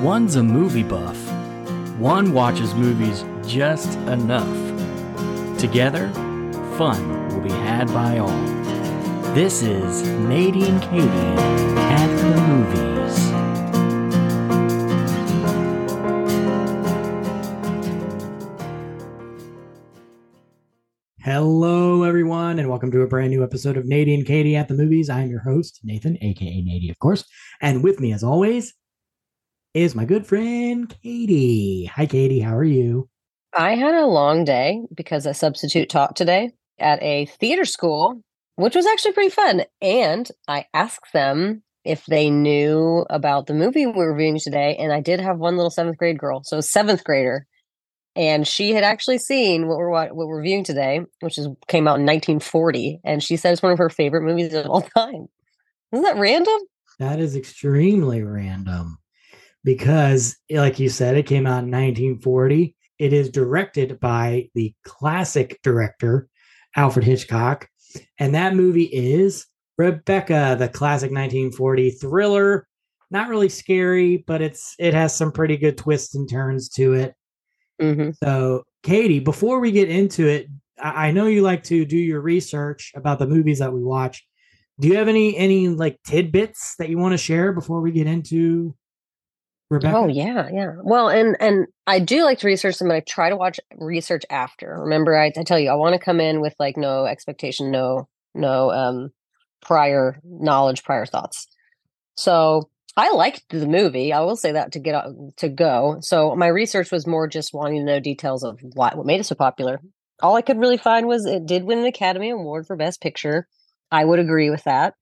One's a movie buff. One watches movies just enough. Together, fun will be had by all. This is Nadie and Katie at the Movies. Hello, everyone, and welcome to a brand new episode of Nadie and Katie at the Movies. I'm your host, Nathan, aka Nadie, of course. And with me, as always, is my good friend, Katie. Hi, Katie. How are you? I had a long day because I substitute taught today at a theater school, which was actually pretty fun. And I asked them if they knew about the movie we were reviewing today. And I did have one little seventh grade girl, so seventh grader. And she had actually seen what we're reviewing today, which came out in 1940. And she said it's one of her favorite movies of all time. Isn't that random? That is extremely random because, like you said, it came out in 1940. It is directed by the classic director, Alfred Hitchcock. And that movie is Rebecca, the classic 1940 thriller. Not really scary, but it has some pretty good twists and turns to it. Mm-hmm. So, Katie, before we get into it, I know you like to do your research about the movies that we watch. Do you have any like tidbits that you want to share before we get into Rebecca? Oh, yeah. Well, and I do like to research them, but I try to watch research after. Remember, I tell you, I want to come in with like no expectation, no prior knowledge, prior thoughts. So I liked the movie. I will say that to go. So my research was more just wanting to know details of what made it so popular. All I could really find was it did win an Academy Award for Best Picture. I would agree with that.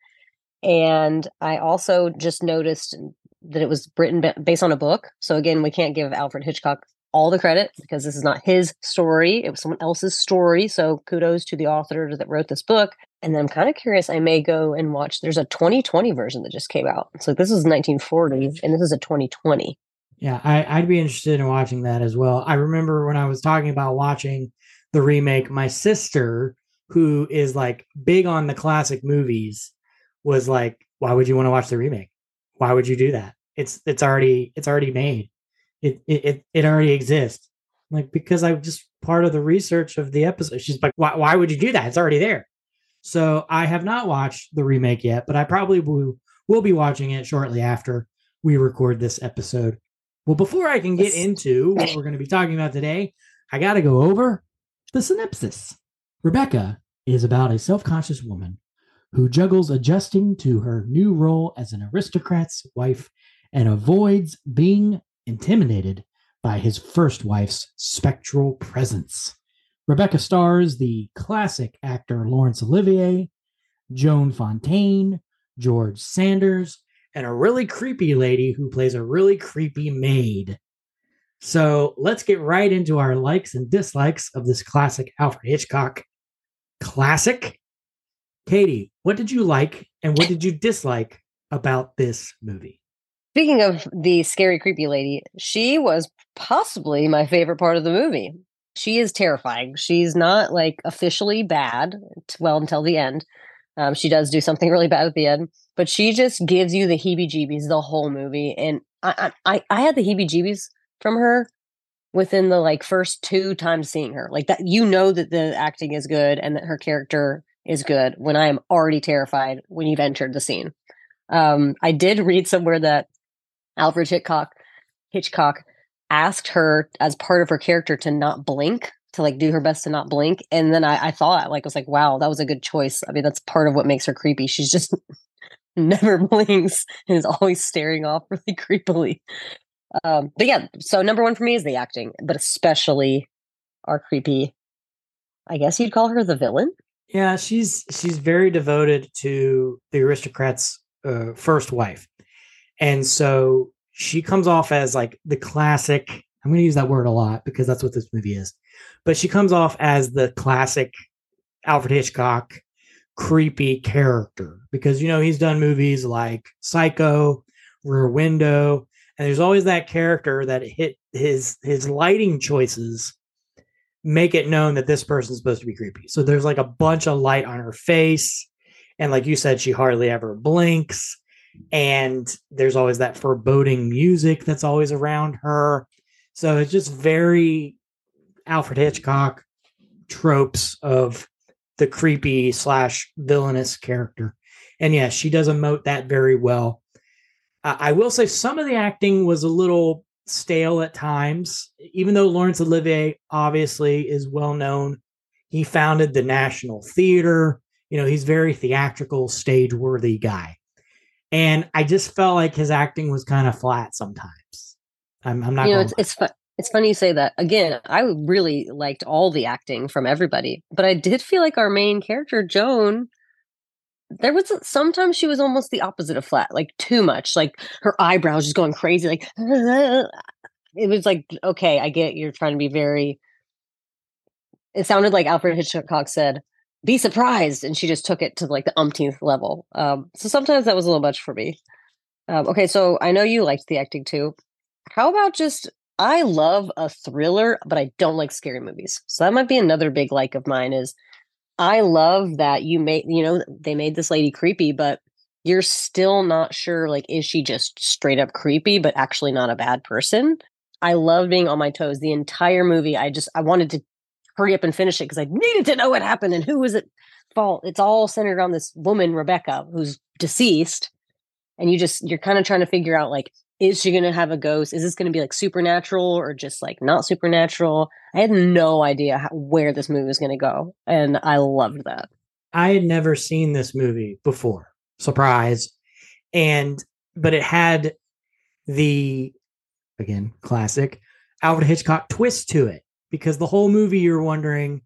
And I also just noticed that it was written based on a book. So again, we can't give Alfred Hitchcock all the credit because this is not his story. It was someone else's story. So kudos to the author that wrote this book. And then I'm kind of curious, I may go and watch, there's a 2020 version that just came out. So this is 1940 and this is a 2020. Yeah, I'd be interested in watching that as well. I remember when I was talking about watching the remake, my sister, who is like big on the classic movies, was like, why would you want to watch the remake? Why would you do that? It's already made. It already exists. Like, because I'm just part of the research of the episode. She's like, why would you do that? It's already there. So I have not watched the remake yet, but I probably will be watching it shortly after we record this episode. Well, before I can get into what we're going to be talking about today, I got to go over the synopsis. Rebecca is about a self-conscious woman who juggles adjusting to her new role as an aristocrat's wife and avoids being intimidated by his first wife's spectral presence. Rebecca stars the classic actor Laurence Olivier, Joan Fontaine, George Sanders, and a really creepy lady who plays a really creepy maid. So let's get right into our likes and dislikes of this classic Alfred Hitchcock classic. Katie, what did you like and what did you dislike about this movie? Speaking of the scary, creepy lady, she was possibly my favorite part of the movie. She is terrifying. She's not like officially bad, well, until the end. She does do something really bad at the end, but she just gives you the heebie-jeebies the whole movie. And I had the heebie-jeebies from her within the like first 2 times seeing her. Like that, you know that the acting is good and that her character is good when I am already terrified when you've entered the scene. I did read somewhere that Alfred Hitchcock asked her as part of her character to not blink, to like do her best to not blink. And then I thought, like, I was like, wow, that was a good choice. I mean, that's part of what makes her creepy. She's just never blinks and is always staring off really creepily. But yeah, so number one for me is the acting, but especially our creepy, I guess you'd call her the villain. Yeah, she's very devoted to the aristocrat's first wife. And so she comes off as like the classic, I'm going to use that word a lot because that's what this movie is, but she comes off as the classic Alfred Hitchcock creepy character because, you know, he's done movies like Psycho, Rear Window, and there's always that character that hit his lighting choices make it known that this person's supposed to be creepy. So there's like a bunch of light on her face. And like you said, she hardly ever blinks. And there's always that foreboding music that's always around her. So it's just very Alfred Hitchcock tropes of the creepy slash villainous character. And yes, she does emote that very well. I will say some of the acting was a little stale at times, even though Laurence Olivier obviously is well known. He founded the National Theater. You know, he's very theatrical, stage worthy guy. And I just felt like his acting was kind of flat sometimes. I'm not You know, going to it's funny you say that. Again, I really liked all the acting from everybody, but I did feel like our main character, Joan, there was sometimes she was almost the opposite of flat, like too much, like her eyebrows just going crazy, like it was like, okay, I get you're trying to be very. It sounded like Alfred Hitchcock said, "Be surprised," and she just took it to like the umpteenth level. So sometimes that was a little much for me. Okay, so I know you liked the acting too. How about just I love a thriller, but I don't like scary movies. So that might be another big like of mine is I love that they made this lady creepy, but you're still not sure like is she just straight up creepy but actually not a bad person? I love being on my toes the entire movie. I wanted to hurry up and finish it because I needed to know what happened and who was at fault. It's all centered on this woman, Rebecca, who's deceased and you're kind of trying to figure out like is she going to have a ghost, is this going to be like supernatural or just like not supernatural? I had no idea where this movie was going to go and I loved that. I had never seen this movie before. Surprise. And but it had the again, classic Alfred Hitchcock twist to it because the whole movie you're wondering,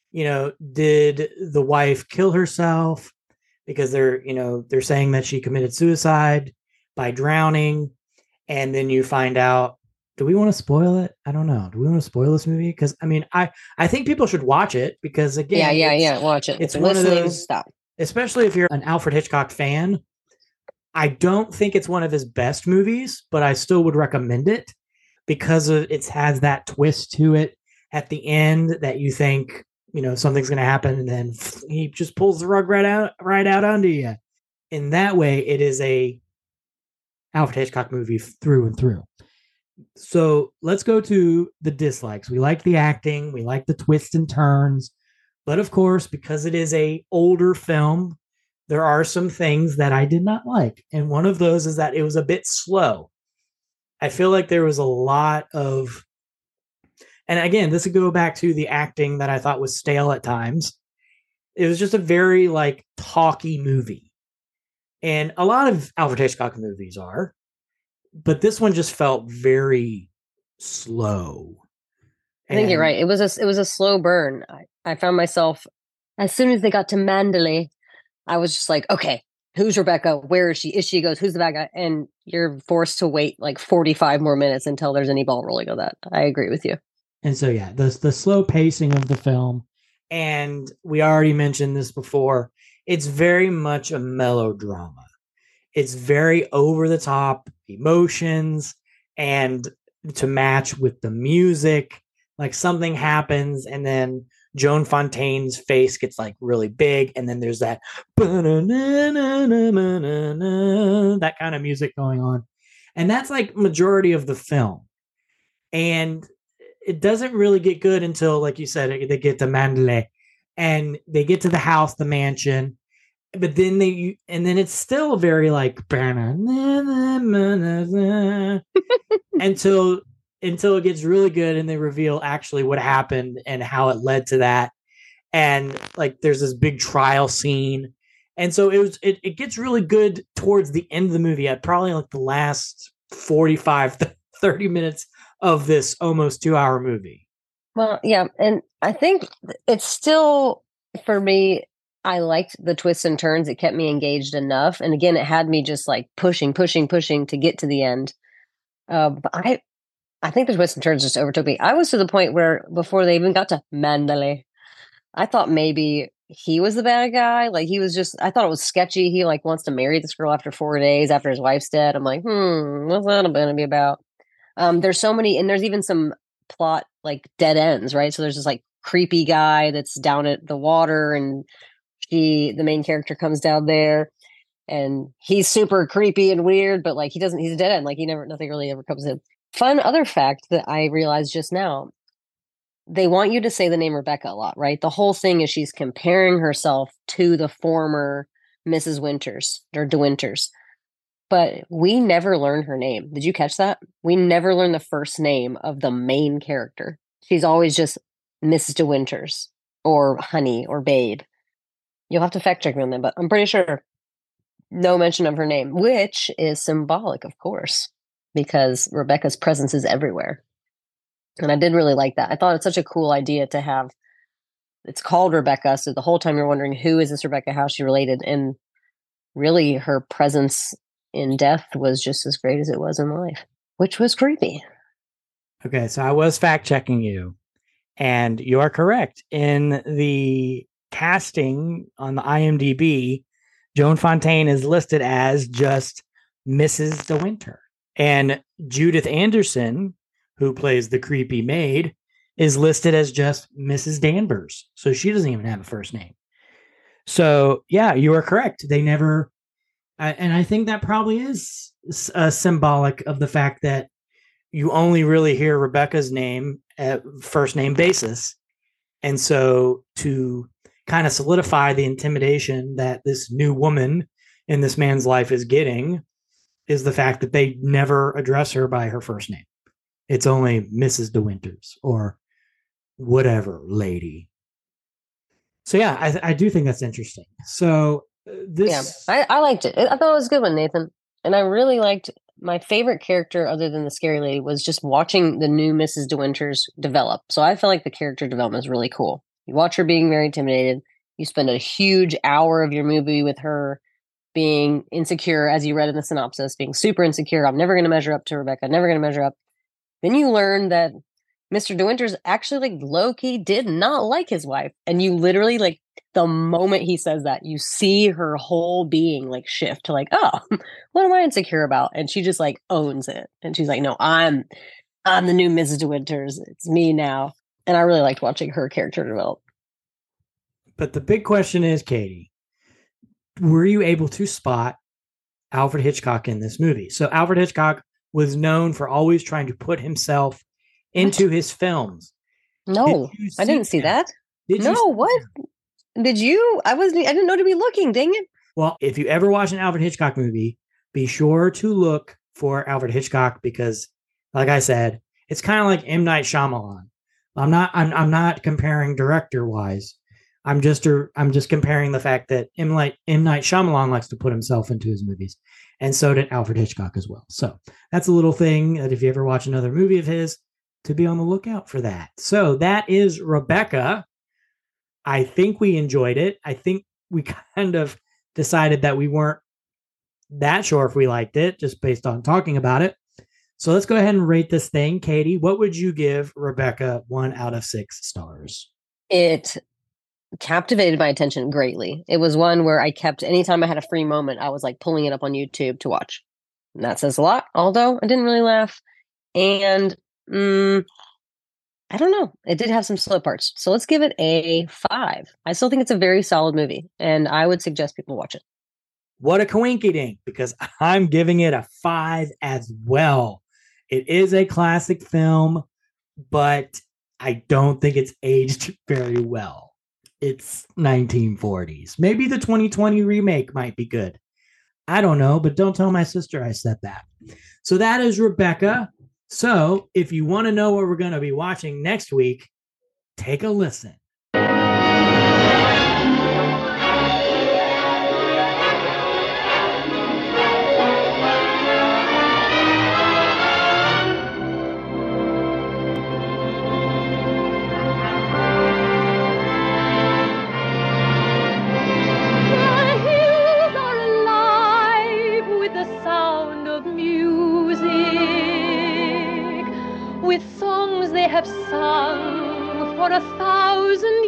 did the wife kill herself because they're saying that she committed suicide by drowning, and then you find out. Do we want to spoil it? I don't know. Do we want to spoil this movie? Because I mean, I think people should watch it because Yeah, again, yeah. Watch it. If it's you're one of listening, those, stop. especially if you're an Alfred Hitchcock fan. I don't think it's one of his best movies, but I still would recommend it because it has that twist to it at the end that you think something's going to happen, and then he just pulls the rug right out under you. In that way, it is a Alfred Hitchcock movie through and through. So let's go to the dislikes. We like the acting, we like the twists and turns, but of course, because it is a older film, there are some things that I did not like, and one of those is that it was a bit slow. I feel like there was a lot of, and again, this would go back to the acting that I thought was stale at times. It was just a very like talky movie, and a lot of Alfred Hitchcock movies are, but this one just felt very slow. I think you're And right. It was a slow burn. I found myself as soon as they got to Mandalay, I was just like, okay, who's Rebecca? Where is she? Is she goes? Who's the bad guy? And you're forced to wait like 45 more minutes until there's any ball rolling on that. I agree with you. and so yeah, the slow pacing of the film, and we already mentioned this before. It's very much a melodrama. It's very over the top emotions, and to match with the music, like something happens and then Joan Fontaine's face gets like really big, and then there's that that kind of music going on, and that's like majority of the film. And it doesn't really get good until, like you said, they get to Mandalay and they get to the house, the mansion, but then it's still very like until it gets really good and they reveal actually what happened and how it led to that. And like there's this big trial scene. And so it gets really good towards the end of the movie at probably like the last 45 30 minutes of this almost 2 hour movie. Well, yeah, and I think it's still for me. I liked the twists and turns. It kept me engaged enough, and again, it had me just like pushing, pushing, pushing to get to the end. But I think the twists and turns just overtook me. I was to the point where before they even got to Mandalay, I thought maybe he was the bad guy. Like he was just. I thought it was sketchy. He like wants to marry this girl after 4 days after his wife's dead. I'm like, what's that going to be about? There's so many, and there's even some plot like dead ends, right? So there's this like creepy guy that's down at the water, and the main character comes down there. And he's super creepy and weird, but like he's a dead end. Like nothing really ever comes in. Fun other fact that I realized just now, they want you to say the name Rebecca a lot, right? The whole thing is she's comparing herself to the former Mrs. Winters or De Winters. But we never learn her name. Did you catch that? We never learn the first name of the main character. She's always just Mrs. De Winters or Honey or Babe. You'll have to fact check me on that, but I'm pretty sure no mention of her name, which is symbolic, of course, because Rebecca's presence is everywhere. And I did really like that. I thought it's such a cool idea to have. It's called Rebecca, so the whole time you're wondering, who is this Rebecca? How's she related? And really, her presence in death was just as great as it was in life, which was creepy. Okay, so I was fact checking you, and you are correct. In the casting on the IMDb, Joan Fontaine is listed as just Mrs. De Winter. And Judith Anderson, who plays the creepy maid, is listed as just Mrs. Danvers. So she doesn't even have a first name. So, yeah, you are correct. They never, and I think that probably is symbolic of the fact that you only really hear Rebecca's name at first name basis. And so to kind of solidify the intimidation that this new woman in this man's life is getting is the fact that they never address her by her first name. It's only Mrs. De Winters or whatever lady. So yeah, I do think that's interesting. So this, I liked it. I thought it was a good one, Nathan. And I really liked, my favorite character other than the scary lady was just watching the new Mrs. De Winters develop. So I felt like the character development is really cool. You watch her being very intimidated. You spend a huge hour of your movie with her being insecure, as you read in the synopsis, being super insecure. I'm never going to measure up to Rebecca, never going to measure up. Then you learn that Mr. De Winters actually, like, low-key did not like his wife. And you literally, like, the moment he says that, you see her whole being, like, shift to, like, oh, what am I insecure about? And she just, like, owns it. And she's like, no, I'm the new Mrs. De Winters. It's me now. And I really liked watching her character develop. But the big question is, Katie, were you able to spot Alfred Hitchcock in this movie? So Alfred Hitchcock was known for always trying to put himself into his films. No, I didn't see that. No, what? Did you? I didn't know to be looking, dang it. Well, if you ever watch an Alfred Hitchcock movie, be sure to look for Alfred Hitchcock because, like I said, it's kind of like M. Night Shyamalan. I'm not comparing director wise. I'm just comparing the fact that M. Night Shyamalan likes to put himself into his movies, and so did Alfred Hitchcock as well. So that's a little thing that if you ever watch another movie of his, to be on the lookout for that. So that is Rebecca. I think we enjoyed it. I think we kind of decided that we weren't that sure if we liked it just based on talking about it. So let's go ahead and rate this thing. Katie, what would you give Rebecca 1 out of 6 stars? It captivated my attention greatly. It was one where I kept, anytime I had a free moment, I was like pulling it up on YouTube to watch. And that says a lot, although I didn't really laugh. And I don't know. It did have some slow parts. So let's give it a 5. I still think it's a very solid movie, and I would suggest people watch it. What a coinky dink, because I'm giving it a 5 as well. It is a classic film, but I don't think it's aged very well. It's 1940s. Maybe the 2020 remake might be good. I don't know, but don't tell my sister I said that. So that is Rebecca. So if you want to know what we're going to be watching next week, take a listen. Have sung for 1,000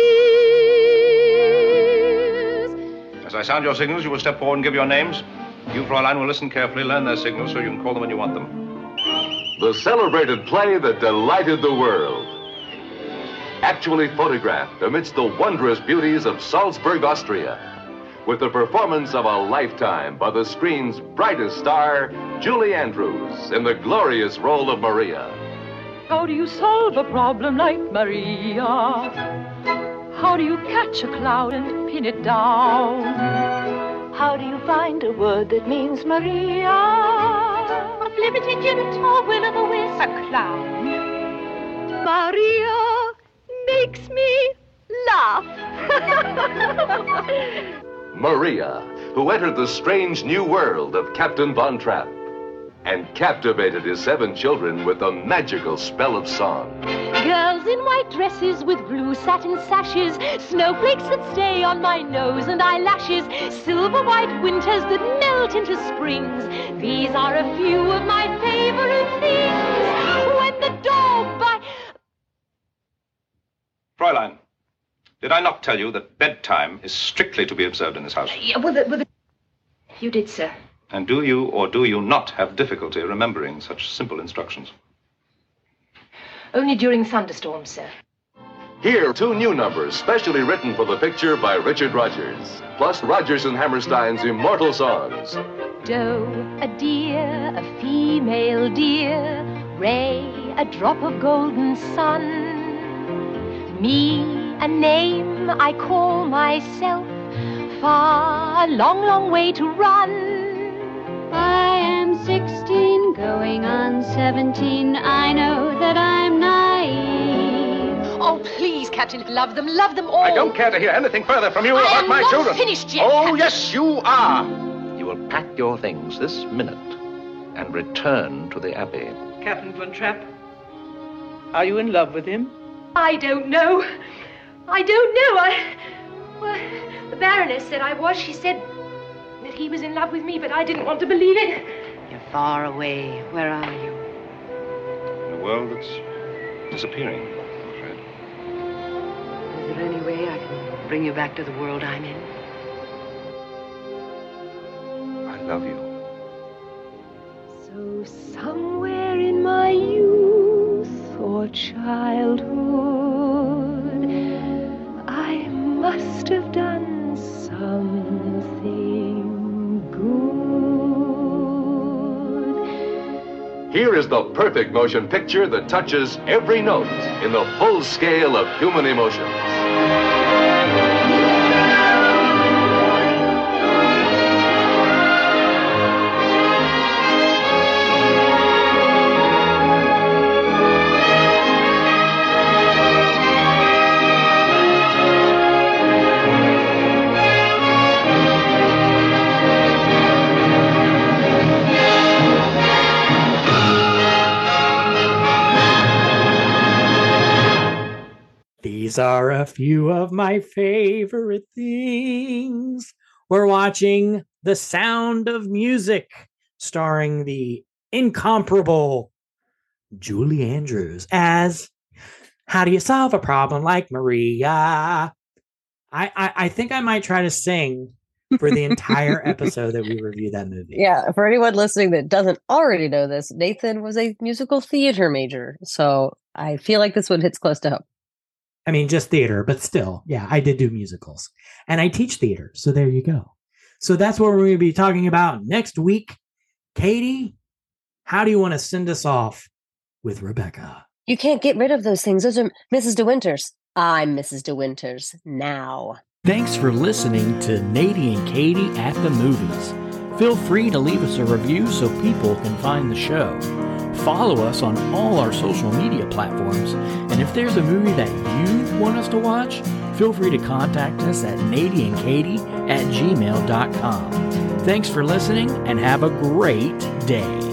years. As I sound your signals, you will step forward and give your names. You, Fräulein, will listen carefully, learn their signals so you can call them when you want them. The celebrated play that delighted the world. Actually photographed amidst the wondrous beauties of Salzburg, Austria. with the performance of a lifetime by the screen's brightest star, Julie Andrews, in the glorious role of Maria. How do you solve a problem like Maria? How do you catch a cloud and pin it down? How do you find a word that means Maria? A flibbertigibbet or will-o'-the-wisp, a clown. Maria makes me laugh. Maria, who entered the strange new world of Captain Von Trapp and captivated his 7 children with the magical spell of song. Girls in white dresses with blue satin sashes, snowflakes that stay on my nose and eyelashes, silver white winters that melt into springs. These are a few of my favorite things. When the dog bites... Fräulein, did I not tell you that bedtime is strictly to be observed in this house? Yeah, you did, sir. And do you or do you not have difficulty remembering such simple instructions? Only during thunderstorms, sir. Here, 2 new numbers specially written for the picture by Richard Rodgers, plus Rodgers and Hammerstein's immortal songs. Doe, a deer, a female deer, Ray, a drop of golden sun. Me, a name I call myself, far, a long, long way to run. I am 16, going on 17. I know that I'm naive. Oh, please, Captain, love them all. I don't care to hear anything further from you about my children. I am not finished yet, Oh, Captain. yes, you are. You will pack your things this minute and return to the Abbey. Captain Von Trapp, are you in love with him? I don't know. Well, the Baroness said I was. She said that he was in love with me, but I didn't want to believe it. You're far away. Where are you? In a world that's disappearing, I'm afraid. Is there any way I can bring you back to the world I'm in? I love you. So somewhere in my youth or childhood, I must have done something good. Here is the perfect motion picture that touches every note in the full scale of human emotions. These are a few of my favorite things. We're watching The Sound of Music, starring the incomparable Julie Andrews as How Do You Solve a Problem Like Maria? I think I might try to sing for the entire episode that we review that movie. Yeah, for anyone listening that doesn't already know this, Nathan was a musical theater major. So I feel like this one hits close to home. I mean, just theater, but still, yeah, I did do musicals. And I teach theater, so there you go. So that's what we're going to be talking about next week. Katie, how do you want to send us off with Rebecca? You can't get rid of those things. Those are Mrs. De Winters. I'm Mrs. De Winters now. Thanks for listening to Nadie and Katie at the Movies. Feel free to leave us a review so people can find the show. Follow us on all our social media platforms, and if there's a movie that you want us to watch, feel free to contact us at nadieandkatie@gmail.com. Thanks for listening, and have a great day.